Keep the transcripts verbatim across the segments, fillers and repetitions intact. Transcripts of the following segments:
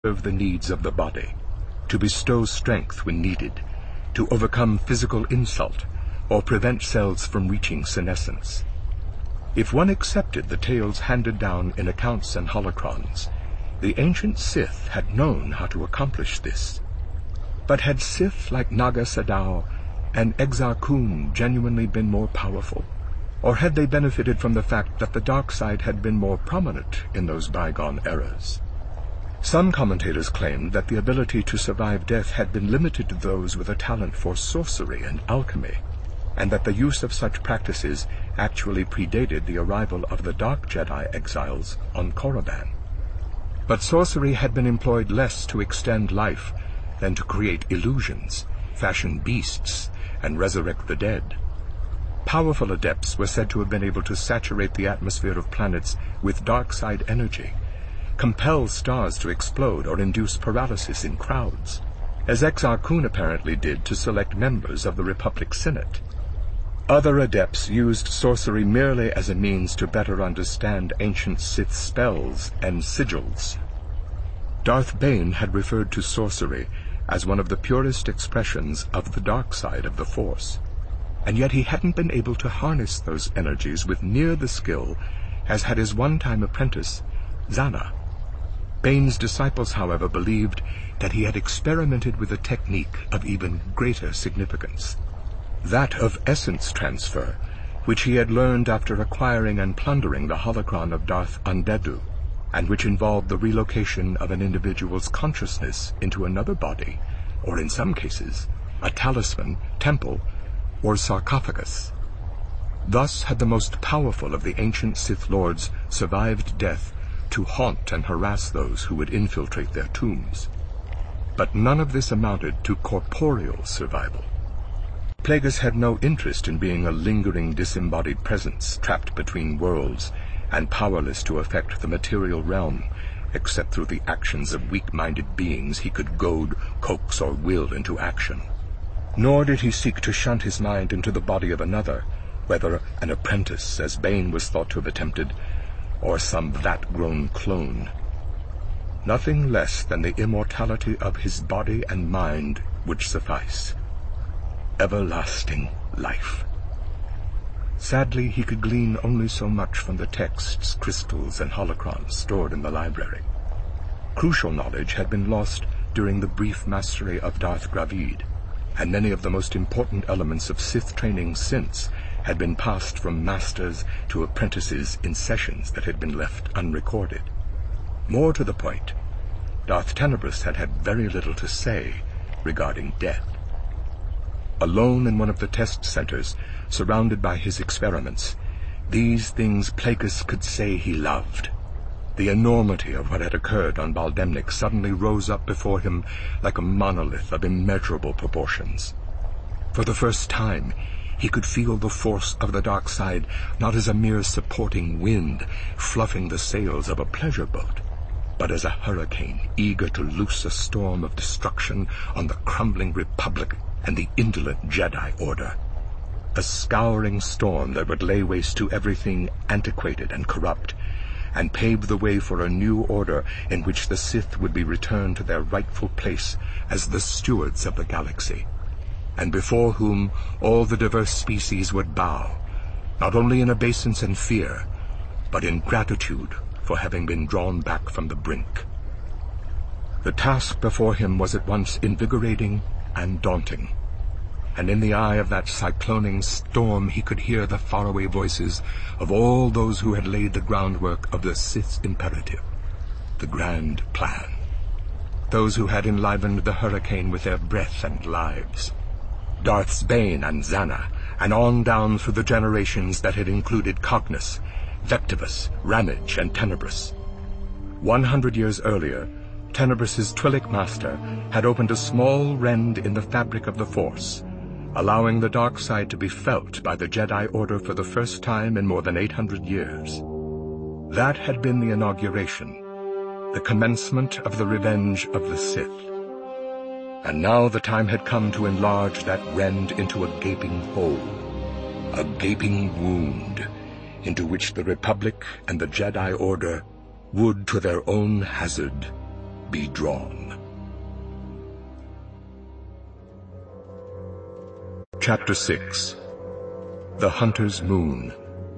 serve the needs of the body, to bestow strength when needed, to overcome physical insult, or prevent cells from reaching senescence. If one accepted the tales handed down in accounts and holocrons, the ancient Sith had known how to accomplish this. But had Sith like Naga Sadow and Exar Kun genuinely been more powerful? Or had they benefited from the fact that the dark side had been more prominent in those bygone eras? Some commentators claimed that the ability to survive death had been limited to those with a talent for sorcery and alchemy, and that the use of such practices actually predated the arrival of the Dark Jedi exiles on Korriban. But sorcery had been employed less to extend life than to create illusions, fashion beasts, and resurrect the dead. Powerful adepts were said to have been able to saturate the atmosphere of planets with dark side energy, compel stars to explode or induce paralysis in crowds, as Exar Kun apparently did to select members of the Republic Senate. Other adepts used sorcery merely as a means to better understand ancient Sith spells and sigils. Darth Bane had referred to sorcery as one of the purest expressions of the dark side of the Force, and yet he hadn't been able to harness those energies with near the skill as had his one-time apprentice, Zana. Bane's disciples, however, believed that he had experimented with a technique of even greater significance, that of essence transfer, which he had learned after acquiring and plundering the holocron of Darth Anbedu, and which involved the relocation of an individual's consciousness into another body, or in some cases, a talisman, temple, or sarcophagus. Thus had the most powerful of the ancient Sith Lords survived death to haunt and harass those who would infiltrate their tombs. But none of this amounted to corporeal survival. Plagueis had no interest in being a lingering disembodied presence trapped between worlds and powerless to affect the material realm, except through the actions of weak-minded beings he could goad, coax, or will into action. Nor did he seek to shunt his mind into the body of another, whether an apprentice, as Bane was thought to have attempted, or some vat-grown clone. Nothing less than the immortality of his body and mind would suffice. Everlasting life. Sadly, he could glean only so much from the texts, crystals, and holocrons stored in the library. Crucial knowledge had been lost during the brief mastery of Darth Gravid, and many of the most important elements of Sith training since had been passed from masters to apprentices in sessions that had been left unrecorded. More to the point, Darth Tenebrous had had very little to say regarding death. Alone in one of the test centers, surrounded by his experiments, these things Plagueis could say he loved. The enormity of what had occurred on Baldemnik suddenly rose up before him like a monolith of immeasurable proportions. For the first time, he could feel the force of the dark side not as a mere supporting wind fluffing the sails of a pleasure boat, but as a hurricane eager to loose a storm of destruction on the crumbling Republic and the indolent Jedi Order. A scouring storm that would lay waste to everything antiquated and corrupt, and pave the way for a new order in which the Sith would be returned to their rightful place as the stewards of the galaxy, and before whom all the diverse species would bow, not only in obeisance and fear, but in gratitude for having been drawn back from the brink. The task before him was at once invigorating and daunting, and in the eye of that cycloning storm he could hear the faraway voices of all those who had laid the groundwork of the Sith's imperative, the grand plan, those who had enlivened the hurricane with their breath and lives. Darths Bane and Zana, and on down through the generations that had included Cognos, Vectivus, Ramage, and Tenebrous. One hundred years earlier, Tenebrous' Twi'lek master had opened a small rend in the fabric of the Force, allowing the dark side to be felt by the Jedi Order for the first time in more than eight hundred years. That had been the inauguration, the commencement of the revenge of the Sith. And now the time had come to enlarge that rend into a gaping hole, a gaping wound, into which the Republic and the Jedi Order would, to their own hazard, be drawn. Chapter six. The Hunter's Moon.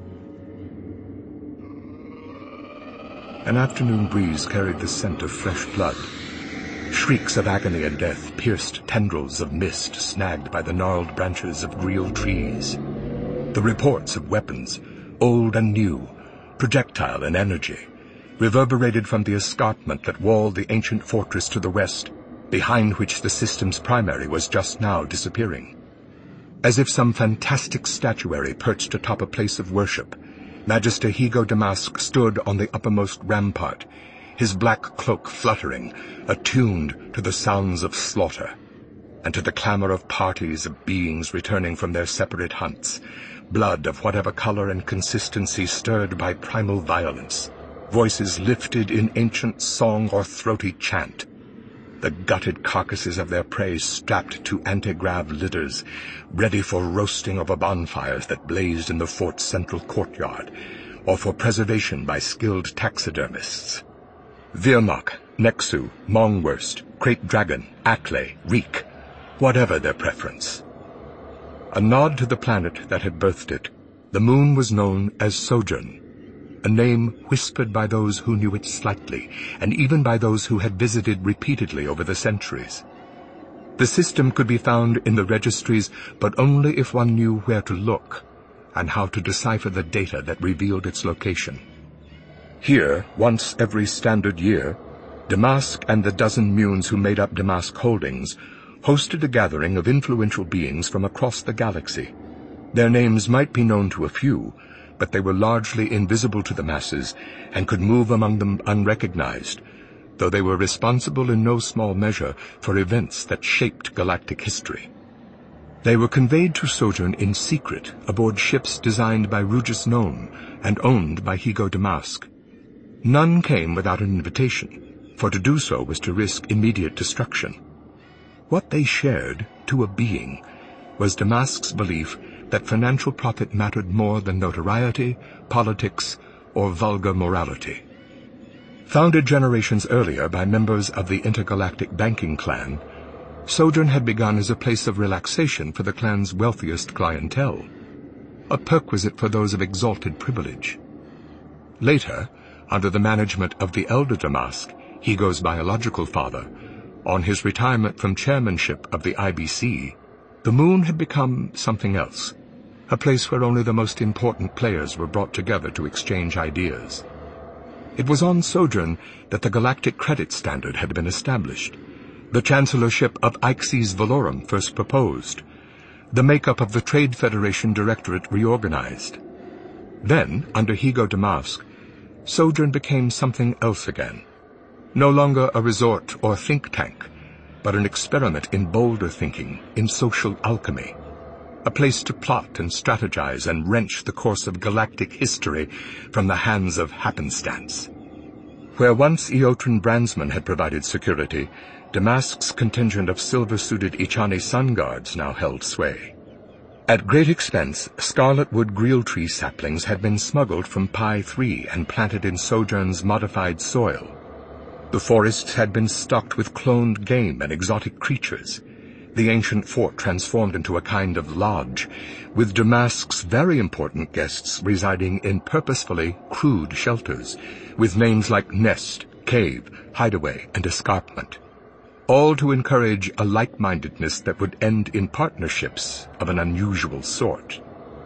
An afternoon breeze carried the scent of fresh blood. Shrieks of agony and death pierced tendrils of mist snagged by the gnarled branches of real trees. The reports of weapons, old and new, projectile and energy, reverberated from the escarpment that walled the ancient fortress to the west, behind which the system's primary was just now disappearing. As if some fantastic statuary perched atop a place of worship, Magister Higo Damask stood on the uppermost rampart, his black cloak fluttering, attuned to the sounds of slaughter, and to the clamor of parties of beings returning from their separate hunts, blood of whatever color and consistency stirred by primal violence, voices lifted in ancient song or throaty chant, the gutted carcasses of their prey strapped to anti-grav litters, ready for roasting over bonfires that blazed in the fort's central courtyard, or for preservation by skilled taxidermists. Virmak, Nexu, Mongwurst, Krayt Dragon, Acklay, Reek, whatever their preference. A nod to the planet that had birthed it, the moon was known as Sojourn, a name whispered by those who knew it slightly, and even by those who had visited repeatedly over the centuries. The system could be found in the registries, but only if one knew where to look, and how to decipher the data that revealed its location. Here, once every standard year, Damask and the dozen Munes who made up Damask Holdings hosted a gathering of influential beings from across the galaxy. Their names might be known to a few, but they were largely invisible to the masses and could move among them unrecognized, though they were responsible in no small measure for events that shaped galactic history. They were conveyed to Sojourn in secret aboard ships designed by Rugus Gnome and owned by Higo Damask. None came without an invitation, for to do so was to risk immediate destruction. What they shared, to a being, was Damask's belief that financial profit mattered more than notoriety, politics, or vulgar morality. Founded generations earlier by members of the intergalactic banking clan, Sojourn had begun as a place of relaxation for the clan's wealthiest clientele, a perquisite for those of exalted privilege. Later, under the management of the elder Damask, Higo's biological father, on his retirement from chairmanship of the I B C, the moon had become something else, a place where only the most important players were brought together to exchange ideas. It was on Sojourn that the Galactic Credit Standard had been established, the chancellorship of Ixes Valorum first proposed, the makeup of the Trade Federation Directorate reorganized. Then, under Higo Damask, Sojourn became something else again, no longer a resort or think tank, but an experiment in bolder thinking, in social alchemy, a place to plot and strategize and wrench the course of galactic history from the hands of happenstance. Where once Eotran Brandsman had provided security, Damask's contingent of silver-suited Ichani Sun Guards now held sway. At great expense, scarlet-wood greel-tree saplings had been smuggled from Pi three and planted in Sojourn's modified soil. The forests had been stocked with cloned game and exotic creatures, the ancient fort transformed into a kind of lodge, with Damask's very important guests residing in purposefully crude shelters, with names like Nest, Cave, Hideaway, and Escarpment, all to encourage a like-mindedness that would end in partnerships of an unusual sort.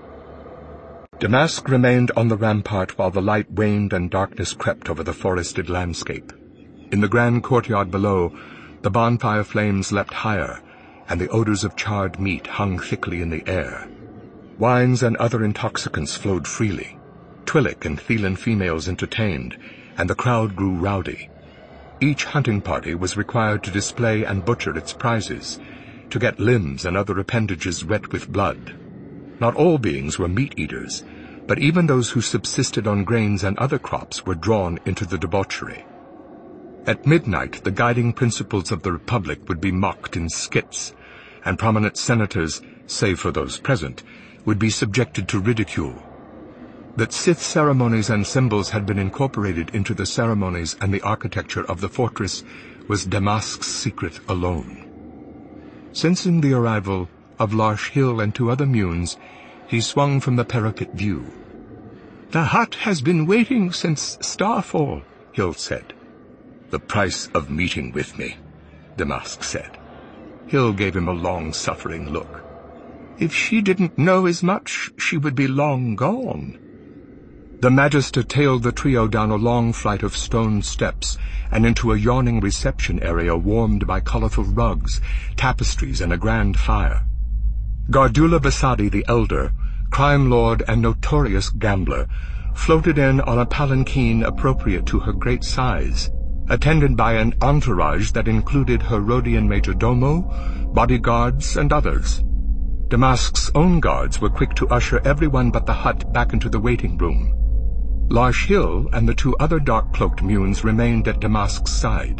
Damask remained on the rampart while the light waned and darkness crept over the forested landscape. In the grand courtyard below, the bonfire flames leapt higher, and the odors of charred meat hung thickly in the air. Wines and other intoxicants flowed freely. Twi'lek and Thelan females entertained, and the crowd grew rowdy. Each hunting party was required to display and butcher its prizes, to get limbs and other appendages wet with blood. Not all beings were meat-eaters, but even those who subsisted on grains and other crops were drawn into the debauchery. At midnight, the guiding principles of the Republic would be mocked in skits, and prominent senators, save for those present, would be subjected to ridicule. That Sith ceremonies and symbols had been incorporated into the ceremonies and the architecture of the fortress was Damask's secret alone. Sensing the arrival of Larsh Hill and two other Munes, he swung from the parapet view. "The hut has been waiting since Starfall," Hill said. "The price of meeting with me," Damask said. Hill gave him a long-suffering look. "If she didn't know as much, she would be long gone." The Magister tailed the trio down a long flight of stone steps and into a yawning reception area warmed by colorful rugs, tapestries, and a grand fire. Gardula Basadi the Elder, crime lord and notorious gambler, floated in on a palanquin appropriate to her great size, attended by an entourage that included her Rhodian majordomo, bodyguards, and others. Damask's own guards were quick to usher everyone but the hut back into the waiting room. Larsh Hill and the two other dark-cloaked Munes remained at Damask's side.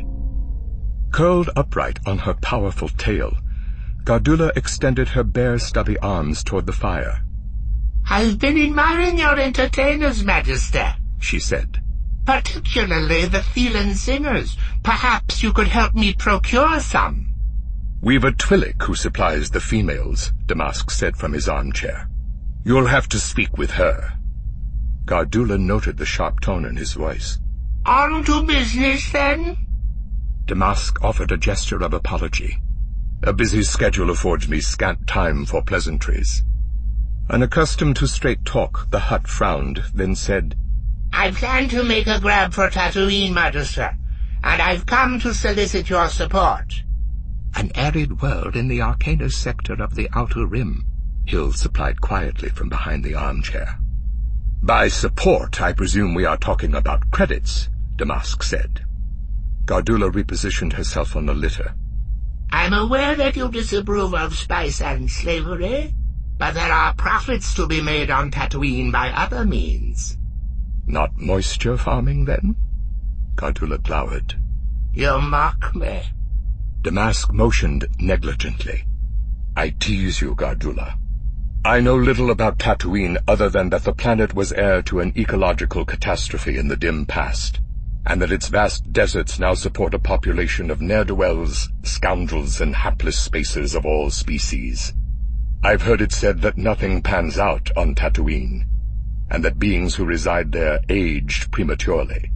Curled upright on her powerful tail, Gardula extended her bare, stubby arms toward the fire. "I've been admiring your entertainers, Magister," she said. "Particularly the Phelan singers. Perhaps you could help me procure some." "We've a Twi'lek who supplies the females," Damask said from his armchair. "You'll have to speak with her." Gardula noted the sharp tone in his voice. "On to business, then?" Damask offered a gesture of apology. "A busy schedule affords me scant time for pleasantries." Unaccustomed to straight talk, the hut frowned, then said, "I plan to make a grab for Tatooine, Magister, and I've come to solicit your support." "An arid world in the Arcanus sector of the Outer Rim," Hill supplied quietly from behind the armchair. "By support, I presume we are talking about credits," Damask said. Gardula repositioned herself on the litter. "I'm aware that you disapprove of spice and slavery, but there are profits to be made on Tatooine by other means." "Not moisture farming, then?" Gardula glowered. "You mock me." Damask motioned negligently. "I tease you, Gardula. I know little about Tatooine other than that the planet was heir to an ecological catastrophe in the dim past, and that its vast deserts now support a population of ne'er-do-wells, scoundrels, and hapless spacers of all species. I've heard it said that nothing pans out on Tatooine, and that beings who reside there aged prematurely."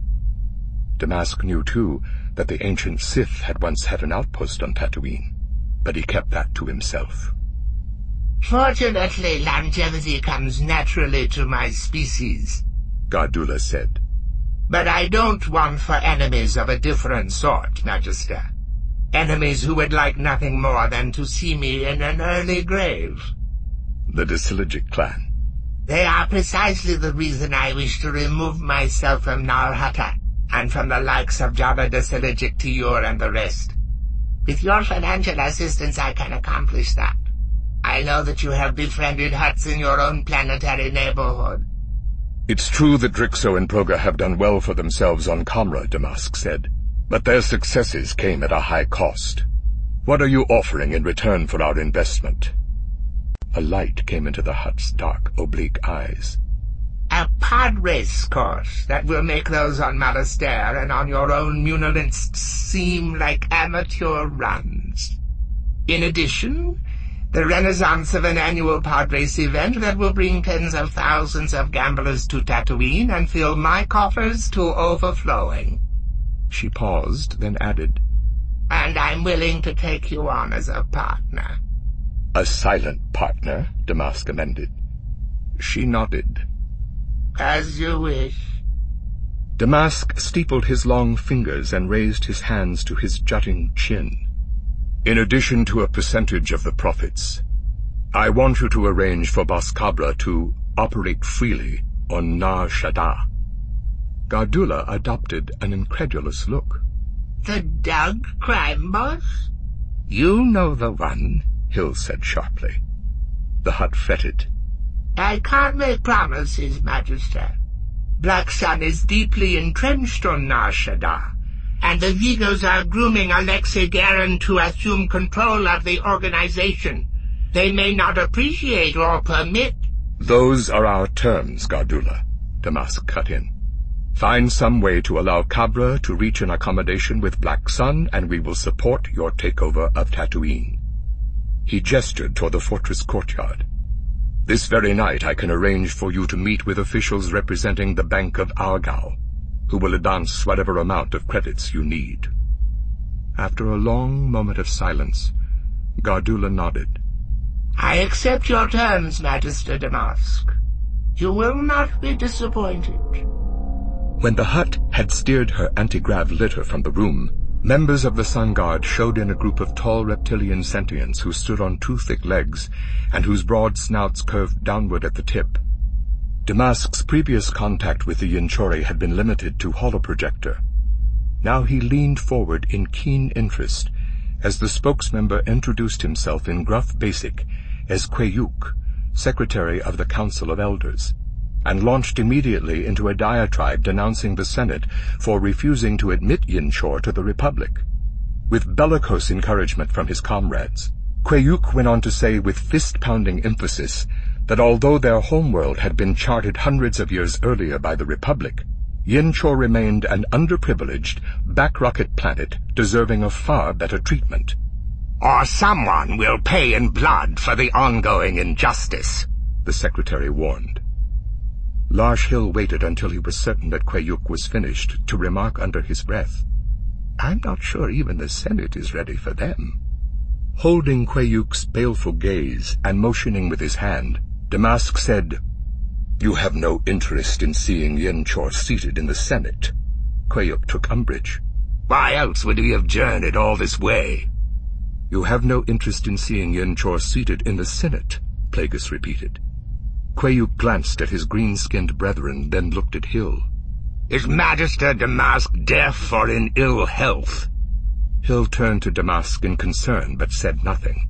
Damask knew, too, that the ancient Sith had once had an outpost on Tatooine, but he kept that to himself. "Fortunately, longevity comes naturally to my species," Gardula said. "But I don't want for enemies of a different sort, Magister. Enemies who would like nothing more than to see me in an early grave." "The Dasiligic clan." "They are precisely the reason I wish to remove myself from Nar Hutta, and from the likes of Jabba Dasiligic Tiur and the rest. With your financial assistance I can accomplish that. I know that you have befriended Hutts in your own planetary neighborhood." "It's true that Drixo and Proga have done well for themselves on Comra," Damask said, "but their successes came at a high cost. What are you offering in return for our investment?" A light came into the Hutt's dark, oblique eyes. "A pod race course that will make those on Malastare and on your own Munilents seem like amateur runs. In addition, the renaissance of an annual pod race event that will bring tens of thousands of gamblers to Tatooine and fill my coffers to overflowing." She paused, then added, "And I'm willing to take you on as a partner." "A silent partner," Damask amended. She nodded. "As you wish." Damask steepled his long fingers and raised his hands to his jutting chin. "In addition to a percentage of the profits, I want you to arrange for Boscabra to operate freely on Nar Shaddaa." Gardula adopted an incredulous look. "The Dug crime boss?" "You know the one," Hill said sharply. The Hutt fretted. "I can't make promises, Magister. Black Sun is deeply entrenched on Nar Shaddaa, and the Vigos are grooming Alexei Garen to assume control of the organization. They may not appreciate or permit—" "Those are our terms, Gardula," Damask cut in. Find some way to allow Cabra to reach an accommodation with Black Sun, and we will support your takeover of Tatooine." He gestured toward the fortress courtyard. "This very night I can arrange for you to meet with officials representing the Bank of Argal, who will advance whatever amount of credits you need." After a long moment of silence, Gardula nodded. "I accept your terms, Magister Damask. You will not be disappointed." When the Hutt had steered her anti-grav litter from the room, members of the Sun Guard showed in a group of tall reptilian sentients who stood on two thick legs and whose broad snouts curved downward at the tip. Damask's previous contact with the Yinchori had been limited to holoprojector. Now he leaned forward in keen interest as the spokesmember introduced himself in gruff basic as Kweyuk, Secretary of the Council of Elders, and launched immediately into a diatribe denouncing the Senate for refusing to admit Yinchor to the Republic. With bellicose encouragement from his comrades, Kweyuk went on to say with fist-pounding emphasis that although their homeworld had been charted hundreds of years earlier by the Republic, Yinchor remained an underprivileged, back-rocket planet deserving of far better treatment. "Or someone will pay in blood for the ongoing injustice," the Secretary warned. Larsh Hill waited until he was certain that Kweyuk was finished to remark under his breath, "I'm not sure even the Senate is ready for them." Holding Kweyuk's baleful gaze and motioning with his hand, Damask said, "You have no interest in seeing Yinchor seated in the Senate." Kweyuk took umbrage. "Why else would he have journeyed all this way?" "You have no interest in seeing Yinchor seated in the Senate," Plagueis repeated. Kweyuk glanced at his green-skinned brethren, then looked at Hill. "Is Magister Damask deaf or in ill health?" Hill turned to Damask in concern, but said nothing.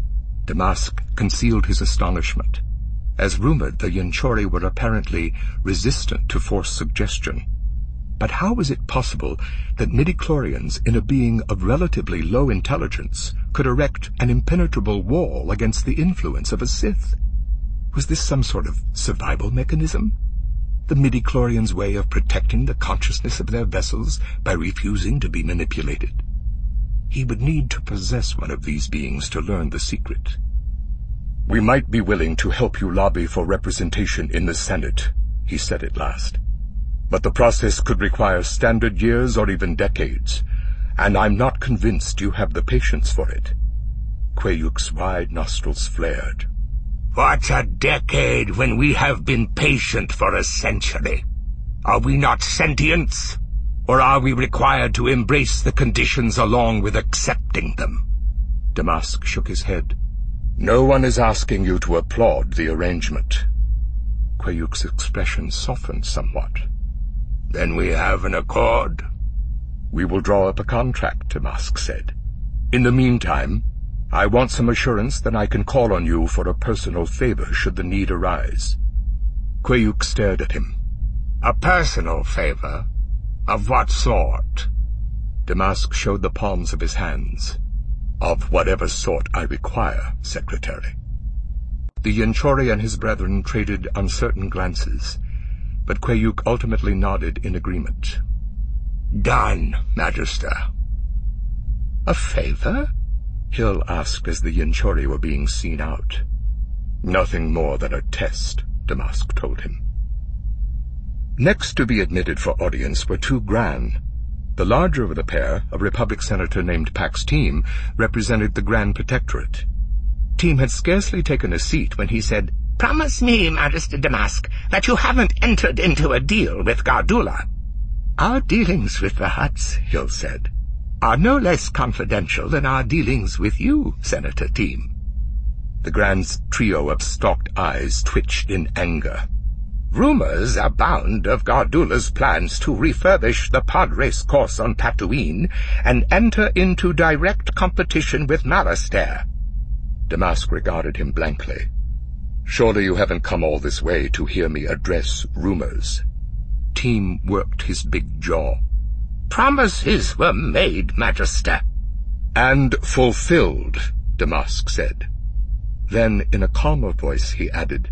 Damask concealed his astonishment. As rumored, the Yinchori were apparently resistant to force suggestion. But how was it possible that midichlorians, in a being of relatively low intelligence, could erect an impenetrable wall against the influence of a Sith? Was this some sort of survival mechanism? The midichlorians' way of protecting the consciousness of their vessels by refusing to be manipulated? He would need to possess one of these beings to learn the secret. "We might be willing to help you lobby for representation in the Senate," he said at last. "But the process could require standard years or even decades, and I'm not convinced you have the patience for it." Kweyuk's wide nostrils flared. "What's a decade when we have been patient for a century? Are we not sentients? Or are we required to embrace the conditions along with accepting them?" Damask shook his head. "No one is asking you to applaud the arrangement." Kweyuk's expression softened somewhat. "Then we have an accord?" "We will draw up a contract," Damask said. "In the meantime, I want some assurance that I can call on you for a personal favor should the need arise." Kweyuk stared at him. "A personal favor? Of what sort?" Damask showed the palms of his hands. "Of whatever sort I require, Secretary." The Yinchori and his brethren traded uncertain glances, but Kweyuk ultimately nodded in agreement. "Done, Magister." "A favor?" Hill asked as the Yinchori were being seen out. "Nothing more than a test," Damask told him. Next to be admitted for audience were two Gran. The larger of the pair, a Republic senator named Pax Team, represented the Grand Protectorate. Team had scarcely taken a seat when he said, "Promise me, Magister Damask, that you haven't entered into a deal with Gardula." "Our dealings with the Hutts," Hill said, "are no less confidential than our dealings with you, Senator Team." The Grand's trio of stalked eyes twitched in anger. "Rumors abound of Gardula's plans to refurbish the pod race course on Tatooine and enter into direct competition with Malastare." Damask regarded him blankly. "Surely you haven't come all this way to hear me address rumors." Team worked his big jaw. "Promises were made, Magister." "And fulfilled," Damask said. Then, in a calmer voice, he added,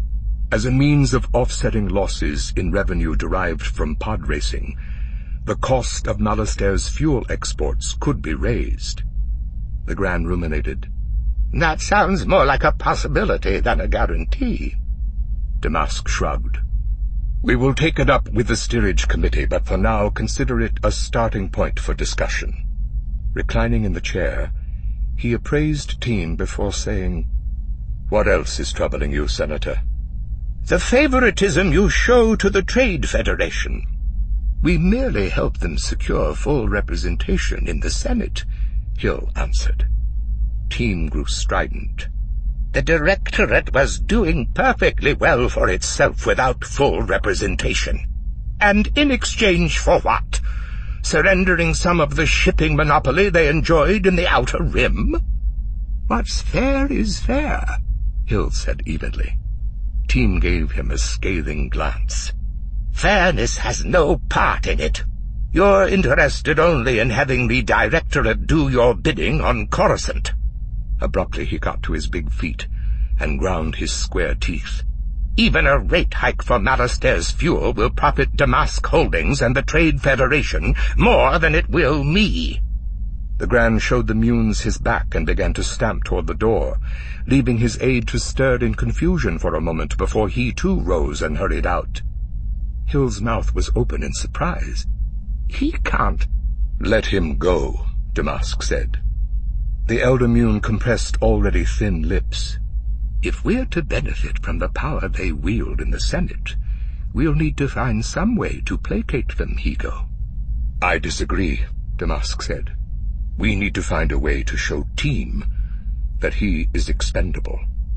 As a means of offsetting losses in revenue derived from pod racing, the cost of Malastair's fuel exports could be raised. The Gran ruminated. That sounds more like a possibility than a guarantee. Damask shrugged. We will take it up with the steerage committee, but for now consider it a starting point for discussion. Reclining in the chair, he appraised Team before saying, What else is troubling you, Senator? The favoritism you show to the Trade Federation. We merely help them secure full representation in the Senate, Hill answered. Team grew strident. The Directorate was doing perfectly well for itself without full representation. And in exchange for what? Surrendering some of the shipping monopoly they enjoyed in the Outer Rim? What's fair is fair, Hill said evenly. Team gave him a scathing glance. Fairness has no part in it. You're interested only in having the Directorate do your bidding on Coruscant. Abruptly he got to his big feet and ground his square teeth. Even a rate hike for Malastair's fuel will profit Damask Holdings and the Trade Federation more than it will me. The Gran showed the Munes his back and began to stamp toward the door, leaving his aide to stare in confusion for a moment before he too rose and hurried out. Hill's mouth was open in surprise. He can't. Let him go, Damask said. The elder Mune compressed already thin lips. If we're to benefit from the power they wield in the Senate, we'll need to find some way to placate them, Higo. I disagree, Damask said. We need to find a way to show Team that he is expendable.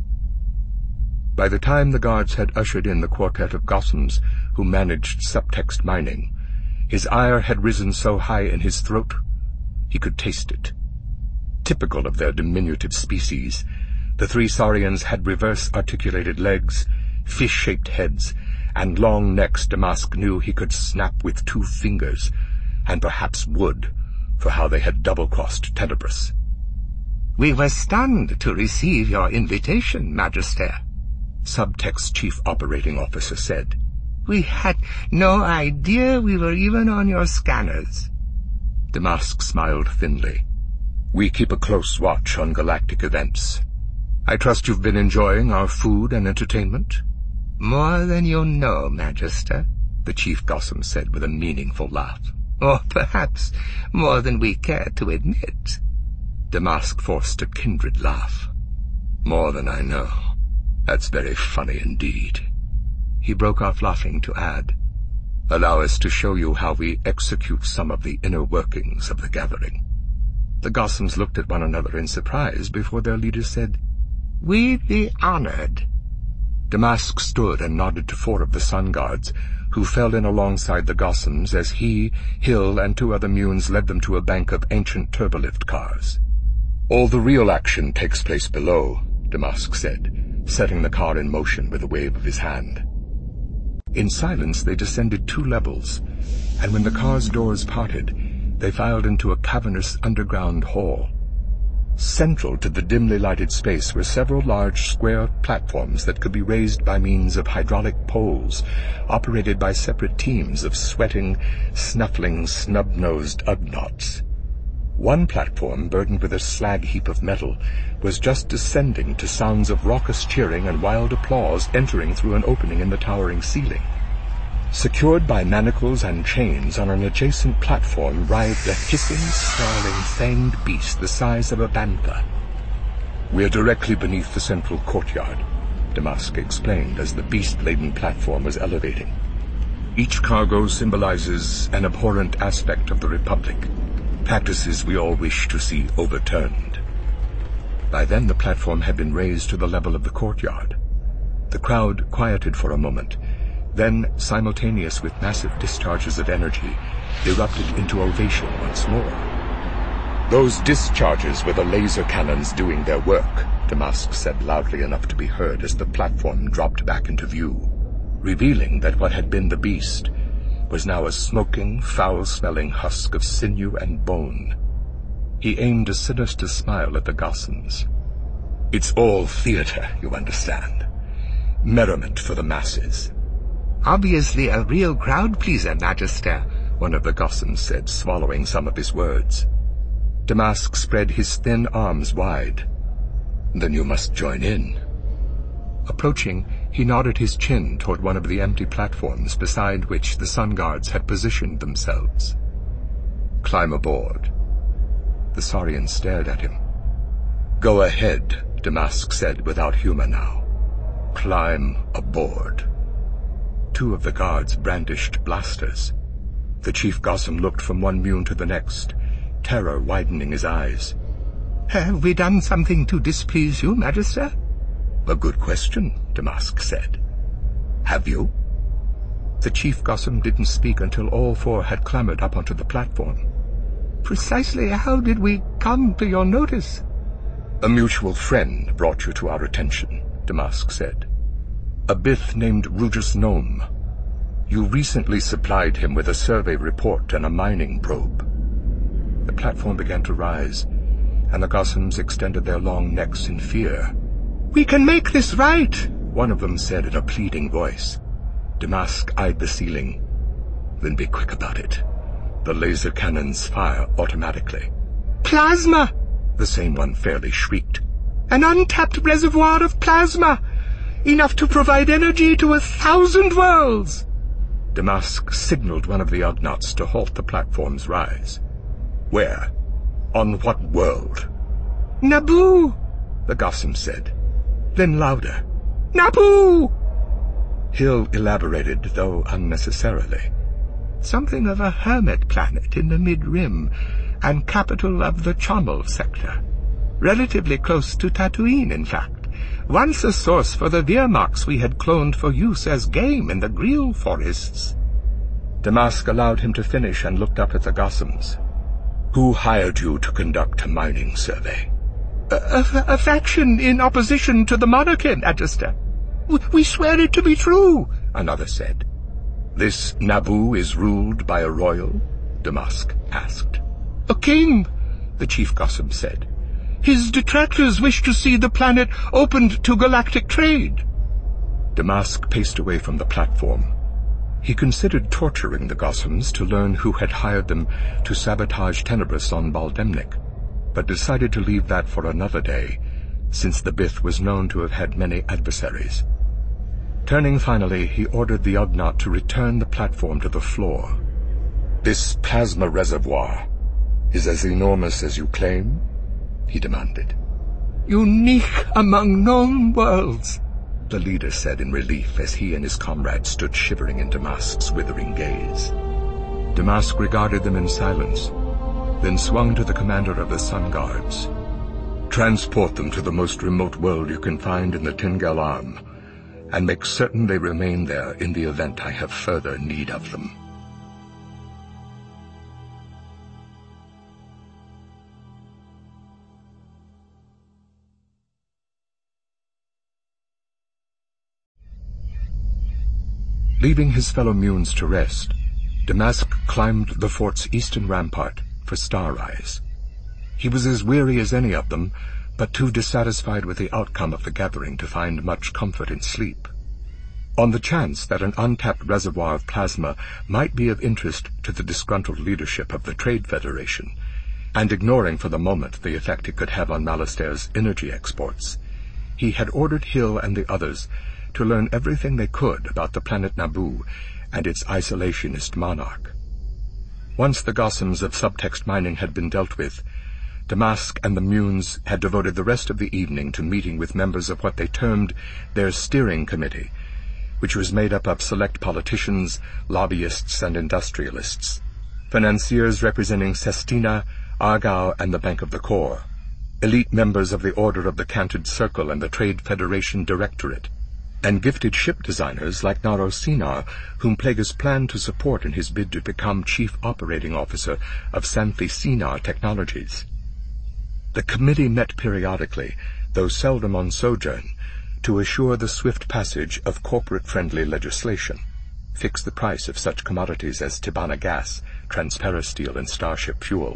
By the time the guards had ushered in the quartet of Gossams who managed subtext mining, his ire had risen so high in his throat he could taste it. Typical of their diminutive species, the three Saurians had reverse-articulated legs, fish-shaped heads, and long necks Damask knew he could snap with two fingers, and perhaps would, for how they had double-crossed Tenebris. We were stunned to receive your invitation, Magister, Subtext Chief Operating Officer said. We had no idea we were even on your scanners. Damask smiled thinly. We keep a close watch on galactic events. I trust you've been enjoying our food and entertainment? More than you know, Magister, the Chief Gossam said with a meaningful laugh. Or perhaps more than we care to admit. Damask forced a kindred laugh. More than I know. That's very funny indeed. He broke off laughing to add, Allow us to show you how we execute some of the inner workings of the gathering. The Gossams looked at one another in surprise before their leader said, We'd be honored. Damask stood and nodded to four of the Sun Guards, who fell in alongside the Gossams as he, Hill, and two other Munes led them to a bank of ancient turbolift cars. All the real action takes place below, Damask said, setting the car in motion with a wave of his hand. In silence they descended two levels, and when the car's doors parted, they filed into a cavernous underground hall. Central to the dimly lighted space were several large square platforms that could be raised by means of hydraulic poles, operated by separate teams of sweating, snuffling, snub-nosed Ugnaughts. One platform, burdened with a slag heap of metal, was just descending to sounds of raucous cheering and wild applause entering through an opening in the towering ceiling. Secured by manacles and chains on an adjacent platform writhed a hissing, snarling, fanged beast the size of a bantha. We're directly beneath the central courtyard, Damask explained as the beast-laden platform was elevating. Each cargo symbolizes an abhorrent aspect of the Republic, practices we all wish to see overturned. By then the platform had been raised to the level of the courtyard. The crowd quieted for a moment, then, simultaneous with massive discharges of energy, erupted into ovation once more. Those discharges were the laser cannons doing their work, Damask said loudly enough to be heard as the platform dropped back into view, revealing that what had been the beast was now a smoking, foul-smelling husk of sinew and bone. He aimed a sinister smile at the Gossams. It's all theater, you understand. merriment for the masses. Obviously a real crowd-pleaser, Magister, one of the Gossams said, swallowing some of his words. Damask spread his thin arms wide. Then you must join in. Approaching, he nodded his chin toward one of the empty platforms beside which the Sun Guards had positioned themselves. Climb aboard. The Saurian stared at him. Go ahead, Damask said without humor now. Climb aboard. Two of the guards brandished blasters. The Chief Gossam looked from one Mune to the next, terror widening his eyes. Have we done something to displease you, Magister? A good question, Damask said. Have you? The Chief Gossam didn't speak until all four had clambered up onto the platform. Precisely how did we come to your notice? A mutual friend brought you to our attention, Damask said. A Bith named Rugus Gnome. You recently supplied him with a survey report and a mining probe. The platform began to rise, and the Gossams extended their long necks in fear. We can make this right, one of them said in a pleading voice. Damask eyed the ceiling. Then be quick about it. The laser cannons fire automatically. Plasma! The same one fairly shrieked. An untapped reservoir of plasma! Enough to provide energy to a thousand worlds! Damask signaled one of the Ugnaughts to halt the platform's rise. Where? On what world? Naboo, the Gossam said. Then louder. Naboo! Hill elaborated, though unnecessarily. Something of a hermit planet in the mid-rim, and capital of the Chommel sector. Relatively close to Tatooine, in fact. Once a source for the Wehrmachts we had cloned for use as game in the Greel forests. Damask allowed him to finish and looked up at the Gossams. Who hired you to conduct a mining survey? A, a, a faction in opposition to the monarchy, Magister. We, we swear it to be true, another said. This Naboo is ruled by a royal? Damask asked. A king, the Chief Gossam said. His detractors wish to see the planet opened to galactic trade. Damask paced away from the platform. He considered torturing the Gossams to learn who had hired them to sabotage Tenebrous on Baldemnik, but decided to leave that for another day, since the Bith was known to have had many adversaries. Turning finally, he ordered the Ugnaught to return the platform to the floor. This plasma reservoir is as enormous as you claim? He demanded. Unique among known worlds, the leader said in relief as he and his comrades stood shivering in Damask's withering gaze. Damask regarded them in silence, then swung to the commander of the Sun Guards. Transport them to the most remote world you can find in the Tingel Arm, and make certain they remain there in the event I have further need of them. Leaving his fellow Munes to rest, Damask climbed the fort's eastern rampart for Starrise. He was as weary as any of them, but too dissatisfied with the outcome of the gathering to find much comfort in sleep. On the chance that an untapped reservoir of plasma might be of interest to the disgruntled leadership of the Trade Federation, and ignoring for the moment the effect it could have on Malastaire's energy exports, he had ordered Hill and the others to learn everything they could about the planet Naboo and its isolationist monarch. Once the Gossams of subtext mining had been dealt with, Damask and the Munes had devoted the rest of the evening to meeting with members of what they termed their steering committee, which was made up of select politicians, lobbyists, and industrialists, financiers representing Sestina, Argao, and the Bank of the Core, elite members of the Order of the Canted Circle and the Trade Federation Directorate, and gifted ship designers like Naro Sinar, whom Plagueis planned to support in his bid to become Chief Operating Officer of Santhi Sinar Technologies. The committee met periodically, though seldom on sojourn, to assure the swift passage of corporate-friendly legislation, fix the price of such commodities as Tibanna gas, transparasteel, and starship fuel,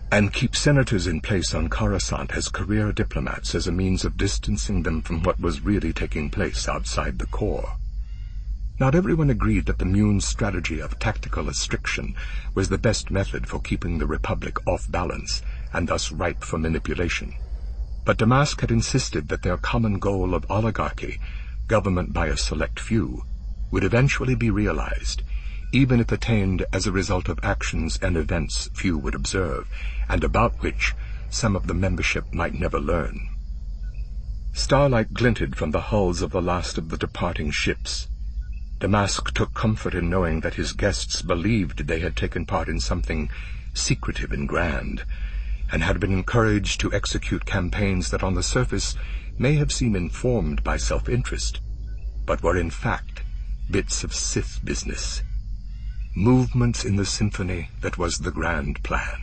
and keep senators in place on Coruscant as career diplomats as a means of distancing them from what was really taking place outside the core. Not everyone agreed that the Mune's strategy of tactical restriction was the best method for keeping the Republic off balance and thus ripe for manipulation. But Damask had insisted that their common goal of oligarchy, government by a select few, would eventually be realized, even if attained as a result of actions and events few would observe, and about which some of the membership might never learn. Starlight glinted from the hulls of the last of the departing ships. Damask took comfort in knowing that his guests believed they had taken part in something secretive and grand, and had been encouraged to execute campaigns that on the surface may have seemed informed by self-interest, but were in fact bits of Sith business, movements in the symphony that was the grand plan.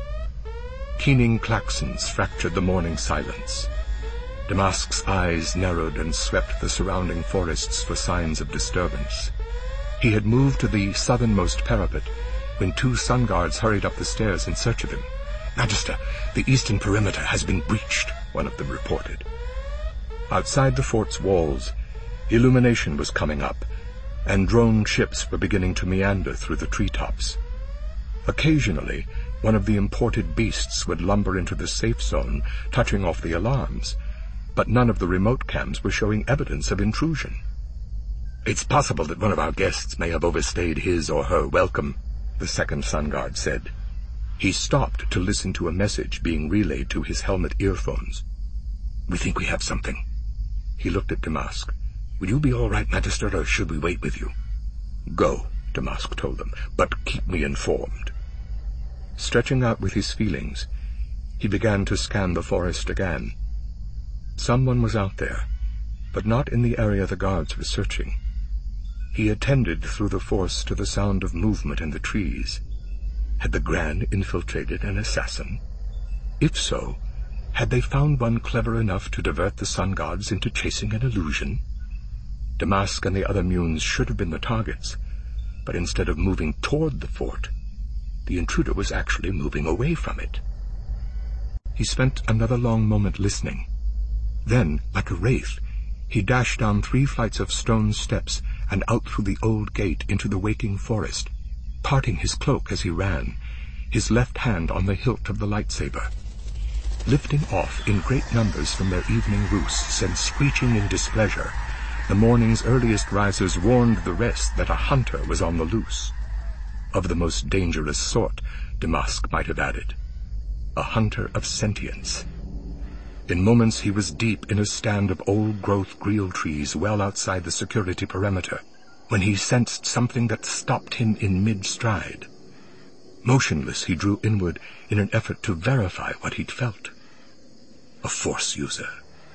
Keening claxons fractured the morning silence. Damask's eyes narrowed and swept the surrounding forests for signs of disturbance. He had moved to the southernmost parapet when two sun guards hurried up the stairs in search of him. "Magister, the eastern perimeter has been breached," one of them reported. Outside the fort's walls, illumination was coming up, and drone ships were beginning to meander through the treetops. Occasionally, one of the imported beasts would lumber into the safe zone, touching off the alarms, but none of the remote cams were showing evidence of intrusion. "It's possible that one of our guests may have overstayed his or her welcome," the second sun guard said. He stopped to listen to a message being relayed to his helmet earphones. "We think we have something." He looked at Damask. "Will you be all right, Magister, or should we wait with you?" "Go," Damask told them, "but keep me informed." Stretching out with his feelings, he began to scan the forest again. Someone was out there, but not in the area the guards were searching. He attended through the force to the sound of movement in the trees. Had the Gran infiltrated an assassin? If so, had they found one clever enough to divert the sun gods into chasing an illusion? Damask and the other Munes should have been the targets, but instead of moving toward the fort, the intruder was actually moving away from it. He spent another long moment listening. Then, like a wraith, he dashed down three flights of stone steps and out through the old gate into the waking forest, parting his cloak as he ran, his left hand on the hilt of the lightsaber. Lifting off in great numbers from their evening roosts and screeching in displeasure, the morning's earliest risers warned the rest that a hunter was on the loose. Of the most dangerous sort, Damask might have added. A hunter of sentience. In moments he was deep in a stand of old-growth greel trees well outside the security perimeter, when he sensed something that stopped him in mid-stride. Motionless, he drew inward in an effort to verify what he'd felt. A Force user.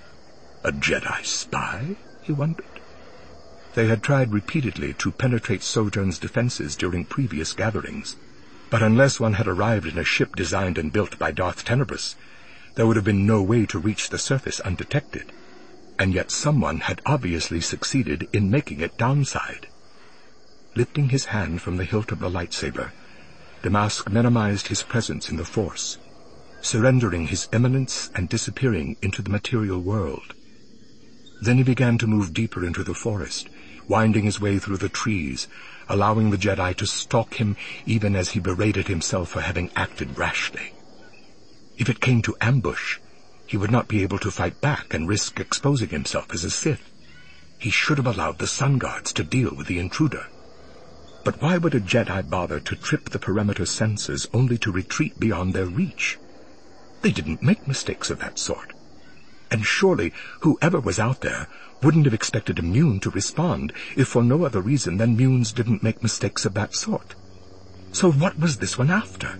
A Jedi spy, he wondered. They had tried repeatedly to penetrate Sojourn's defenses during previous gatherings, but unless one had arrived in a ship designed and built by Darth Tenebrous, there would have been no way to reach the surface undetected, and yet someone had obviously succeeded in making it downside. Lifting his hand from the hilt of the lightsaber, Damask minimized his presence in the Force, surrendering his eminence and disappearing into the material world. Then he began to move deeper into the forest, winding his way through the trees, allowing the Jedi to stalk him even as he berated himself for having acted rashly. If it came to ambush, he would not be able to fight back and risk exposing himself as a Sith. He should have allowed the Sun Guards to deal with the intruder. But why would a Jedi bother to trip the perimeter sensors only to retreat beyond their reach? They didn't make mistakes of that sort. And surely whoever was out there wouldn't have expected a Mune to respond if for no other reason than Munes didn't make mistakes of that sort. So what was this one after?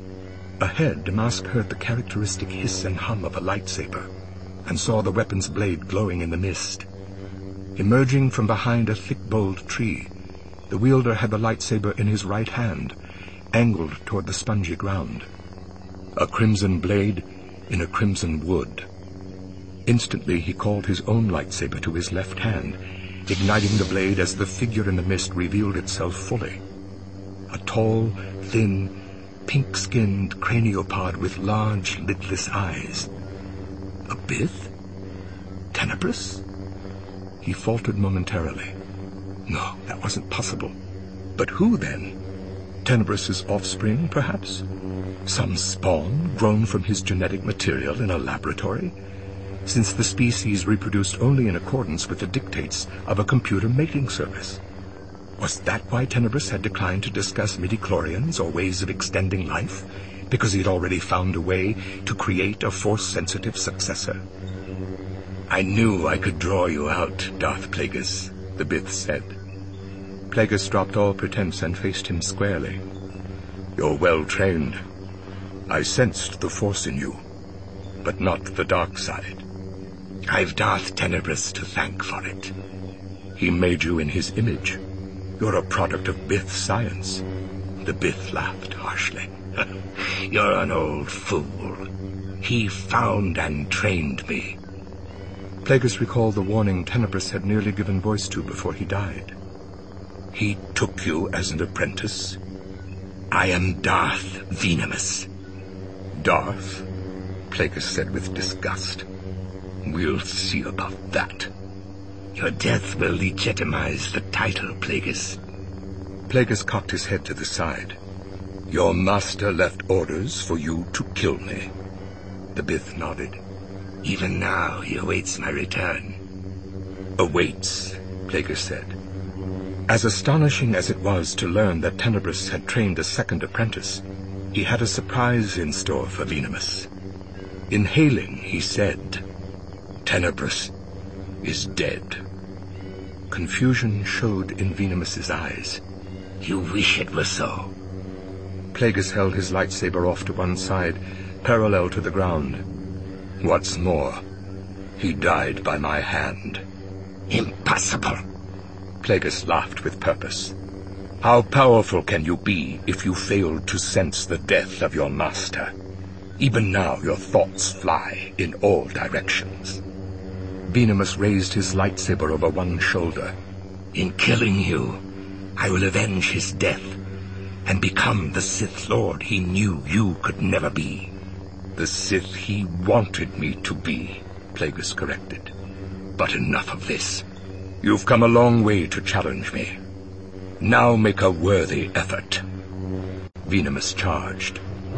Ahead, Damask heard the characteristic hiss and hum of a lightsaber, and saw the weapon's blade glowing in the mist. Emerging from behind a thick-boled tree, the wielder had the lightsaber in his right hand, angled toward the spongy ground. A crimson blade in a crimson wood. Instantly he called his own lightsaber to his left hand, igniting the blade as the figure in the mist revealed itself fully. A tall, thin, pink-skinned craniopod with large, lidless eyes. A Bith? Tenebris? He faltered momentarily. No, that wasn't possible. But who, then? Tenebris's offspring, perhaps? Some spawn grown from his genetic material in a laboratory? Since the species reproduced only in accordance with the dictates of a computer mating service. Was that why Tenebris had declined to discuss midichlorians or ways of extending life? Because he'd already found a way to create a Force-sensitive successor? I knew I could draw you out, Darth Plagueis, the Bith said. Plagueis dropped all pretense and faced him squarely. You're well trained. I sensed the Force in you, but not the dark side. I've Darth Tenebris to thank for it. He made you in his image. You're a product of Bith science. The Bith laughed harshly. You're an old fool. He found and trained me. Plagueis recalled the warning Tenebris had nearly given voice to before he died. He took you as an apprentice? I am Darth Venemus. Darth? Plagueis said with disgust. We'll see about that. Your death will legitimize the title, Plagueis. Plagueis cocked his head to the side. Your master left orders for you to kill me. The Bith nodded. Even now he awaits my return. Awaits, Plagueis said. As astonishing as it was to learn that Tenebris had trained a second apprentice, he had a surprise in store for Venemus. Inhaling, he said, Tenebris is dead. Confusion showed in Venemus's eyes. You wish it were so. Plagueis held his lightsaber off to one side, parallel to the ground. What's more, he died by my hand. Impossible. Plagueis laughed with purpose. How powerful can you be if you fail to sense the death of your master? Even now your thoughts fly in all directions. Venemus raised his lightsaber over one shoulder. In killing you, I will avenge his death and become the Sith Lord he knew you could never be. The Sith he wanted me to be, Plagueis corrected. But enough of this. You've come a long way to challenge me. Now make a worthy effort. Venemus charged.